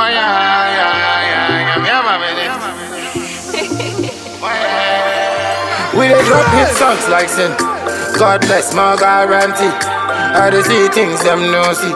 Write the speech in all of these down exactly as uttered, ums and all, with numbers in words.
Oh yeah, yeah, yeah, yeah, yeah, my baby. We dey drop hit songs like sin. God bless my guarantee. I dey see things them no see.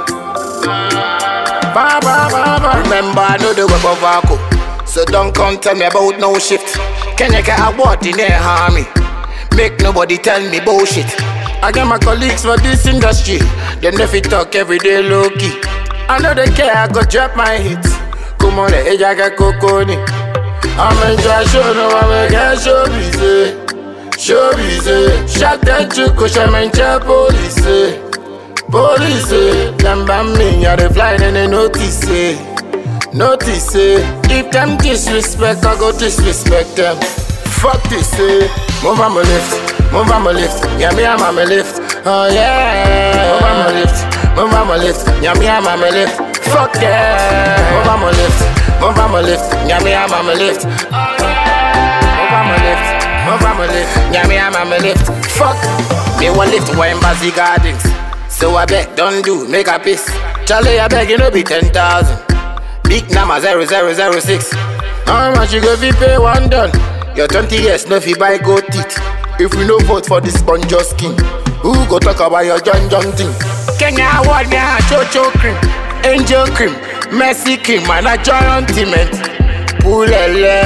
Ba, ba, ba, ba. Remember I know the web of Vaco, so don't come tell me about no shift. Can you get a word in there, harmy? Make nobody tell me bullshit. I get my colleagues for this industry. Them never talk every day low key. I know they care, I go drop my hits. Come on, the edge I got coconi. I'm enjoy show, no I'm get show busy. Show busy. Shot that you push I'm enjoy police. Police, them ban me, yeah they fly then they notice it. Notice it. If them disrespect, I go disrespect them. Fuck this, eh. Move on my lift, move on my lift. Yeah, me I'm on my lift. Oh yeah. Move on my lift, move on my lift. Yeah, me I'm on my lift. Fuck yeah. Move on my lift, move on my lift. Yeah, me I'm on my lift. Oh yeah. Move on my lift, move on my lift. Yeah, me I'm on my lift. Fuck. Me one lift, one Embassy Gardens. So I beg, don't do, make a piss. Charlie, I beg, you know be ten thousand. Big number zero zero zero six. How much you go fi pay one done? Your twenty years no fi buy gold teeth. If we no vote for this sponge skin, who go talk about your John John thing? Kenya award me a Chocho cream, Angel cream, Messi cream, man a giant cement. Poulele,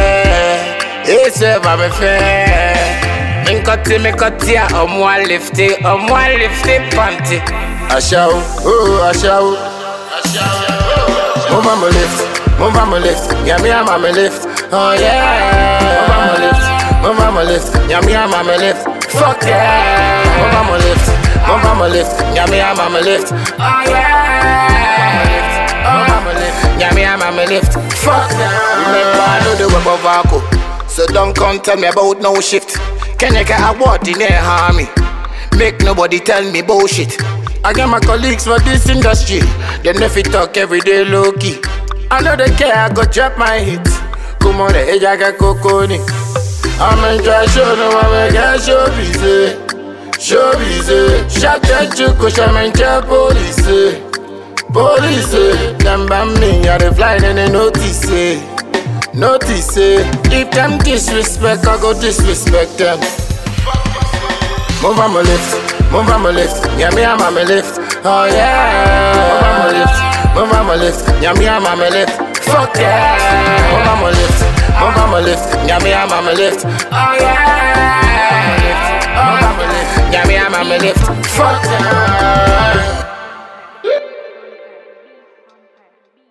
ese va me faire. Minkoti minkoti a omwa lifty, omwa lifty panty. Ashaw, oh ashaw, ashaw. Move on my lift, move on my lift. Yeah, me I'm on my lift. Oh yeah. Move on my lift, move on my lift. Yeah, me I'm on my lift. Fuck yeah. Move on my lift, move on my lift. Yeah, me I'm on my lift. Oh yeah. Move on my lift. Yeah, me I'm on my lift. Fuck yeah. Remember I know the web of Vaco, so don't come tell me about no shift. Can you get a word in there, harmy? Make nobody tell me bullshit. I get my colleagues for this industry. They never talk every day low key. I know they care, I go drop my hits. Come on, the edge I got coconi. I'm enjoy show, no I'm get show busy. Show busy. Shot that you push I'm enjoy police. Police, them ban me, yeah they fly then they notice it. Notice it. If them disrespect, I go disrespect them. Move on my lift, move on my lift. Yeah, me I'm on my lift. Oh yeah. Move on my lift, move on my lift. Yeah, me I'm on my lift. Fuck yeah. Move on my lift, move on my lift. Yeah, me I'm on my lift. Oh yeah. Move on my lift, yeah, me I'm on my lift. Fuck yeah.